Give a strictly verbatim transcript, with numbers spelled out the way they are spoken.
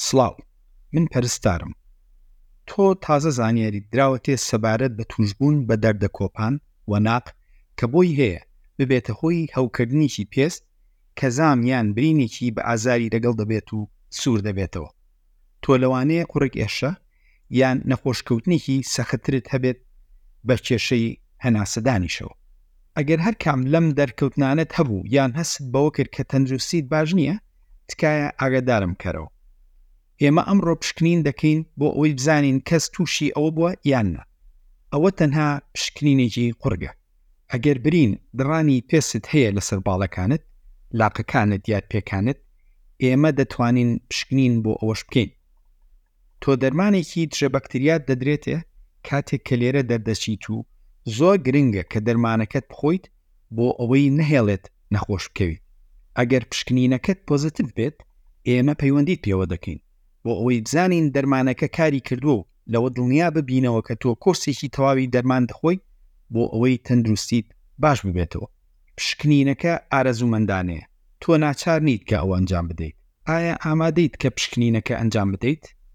سڵاو، من پەرستارم. تۆ تازە زانیاری دراوەتێ سەبارەت بە توشبوون بە دەردە کۆپان و ناق کە بۆی هەیە ببێتە هۆی هەوکردنیشی پێست کە زام یان برینێکی بە ئازاری لەگەڵ دەبێت و سوور دەبێتەوە. تۆ لەوانەیە قوڕێک ئێشە یان نەخۆشکەوتنێکی سەختترت هەبێت بە کێشەی هەناسەدانیشەوە. ئەگەر هەر کام لەم دەرکەوتنانت هەبوو یان هەست بەوە کرد کە تەندروستیت باش نییە، تکایە ئاگادارم کەرەوە. ئێمە ئەمڕۆ پشکنین دەکەین بۆ ئەوەی بزانین کەس تووشی ئەوە بووە یان نە. ئەوە تەنها پشکنینێکی قورگە. ئەگەر برین دڕانی پێست هەیە لەسەر باڵەکانت، لاقەکانت یان پێکانت، ئێمە دەتوانین پشکنین بۆ ئەوەش بکەین. تۆ دەرمانێکی دژە بەکتریات دەدرێتێ کاتێک کە لێرە دەردەچیت و زۆر گرنگە کە دەرمانەکەت بخۆیت بۆ ئەوەی نەهێڵێت نەخۆش بکەویت. ئەگەر پشکنینەکەت پۆزتیڤ بێت، ئێمە پەیوەندیت پێوە دەکەین بۆ ئەوەی بزانین دەرمانەکە کاری کردووە و لەوە دڵنیا ببینەوە کە تۆ کۆرسێکی تەواوی دەرمان دەخۆی بۆ ئەوەی تەندروستیت باش ببێتەوە. پشکنینەکە ئارەزومەندانەیە. تۆ ناچار نیت کە ئەوە ئەنجام بدەیت. ئایا ئامادەیت کە پشکنینەکە ئەنجام بدەیت؟